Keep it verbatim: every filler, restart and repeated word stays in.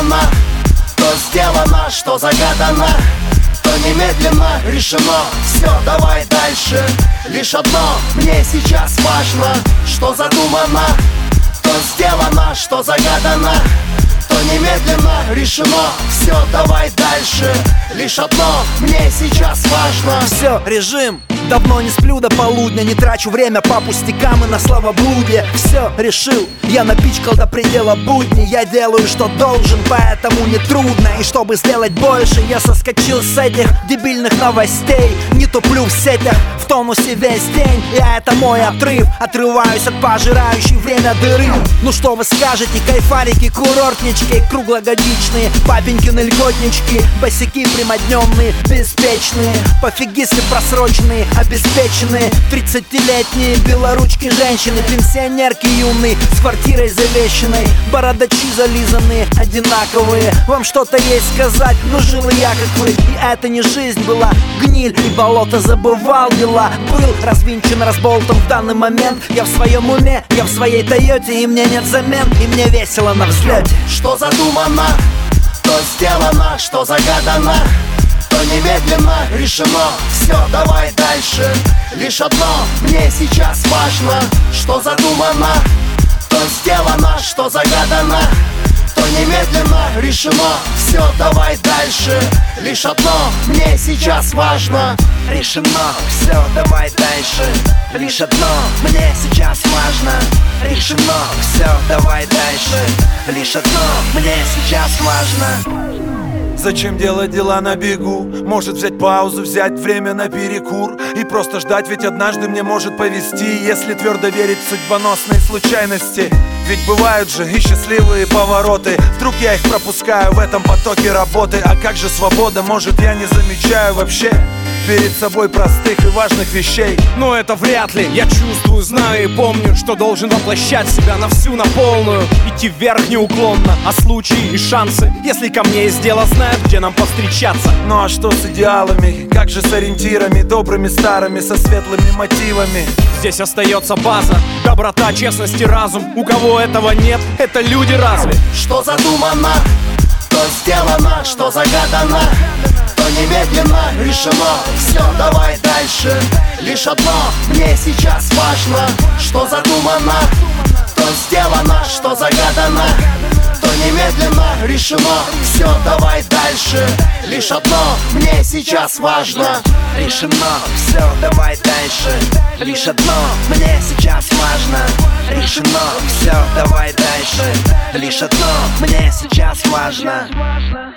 задумано, то сделано, что загадано, то немедленно решено. Все, давай дальше. Лишь одно мне сейчас важно: что задумано, то сделано, что загадано, то немедленно решено. Все, давай дальше. Лишь одно мне сейчас важно. Все, режим. Давно не сплю до полудня, не трачу время по пустякам и на словоблудие. Все, решил, я напичкал до предела будни. Я делаю, что должен, поэтому не трудно. И чтобы сделать больше, я соскочил с этих дебильных новостей. Не туплю в сетях, в тонусе весь день. Я это мой отрыв, отрываюсь от пожирающей время дыры. Ну что вы скажете, кайфарики, курортнички, круглогодичные, папенькины льготнички, босяки прямодневные, беспечные, пофигисты просроченные, обеспеченные, тридцатилетние белоручки женщины, пенсионерки юные, с квартирой завещанной, бородачи зализанные, одинаковые. Вам что-то есть сказать? Ну жил я как вы, и это не жизнь была. Гниль и болото, забывал дела. Был развинчен, разболтан в данный момент. Я в своем уме, я в своей Тойоте, и мне нет замен, и мне весело на взлете. Что задумано, то сделано, что загадано, то немедленно решено. Все, давай дальше. Лишь одно мне сейчас важно: что задумано, то сделано, что загадано, то немедленно решено. Все, давай дальше. Лишь одно мне сейчас важно. Решено, все, давай дальше. Лишь одно мне сейчас важно. Решено, все, давай дальше. Лишь одно мне сейчас важно. Зачем делать дела на бегу? Может взять паузу, взять время на перекур и просто ждать, ведь однажды мне может повезти, если твердо верить в судьбоносные случайности. Ведь бывают же и счастливые повороты. Вдруг я их пропускаю в этом потоке работы. А как же свобода? Может, я не замечаю вообще перед собой простых и важных вещей? Но это вряд ли. Я чувствую, знаю и помню, что должен воплощать себя на всю, на полную. Идти вверх неуклонно, а случаи и шансы, если ко мне есть дело, знают, где нам повстречаться. Ну а что с идеалами? Как же с ориентирами, добрыми старыми, со светлыми мотивами? Здесь остается база: доброта, честность и разум. У кого этого нет, это люди разве? Что задумано, то сделано, что загадано, то немедленно решено. Все, давай дальше. Лишь одно мне сейчас важно: что задумано, то сделано, что загадано, то немедленно решено. Все, давай дальше. Лишь одно мне сейчас важно. Решено, все, давай дальше. Лишь одно мне сейчас важно. Решено, все, давай дальше. Лишь одно мне сейчас важно.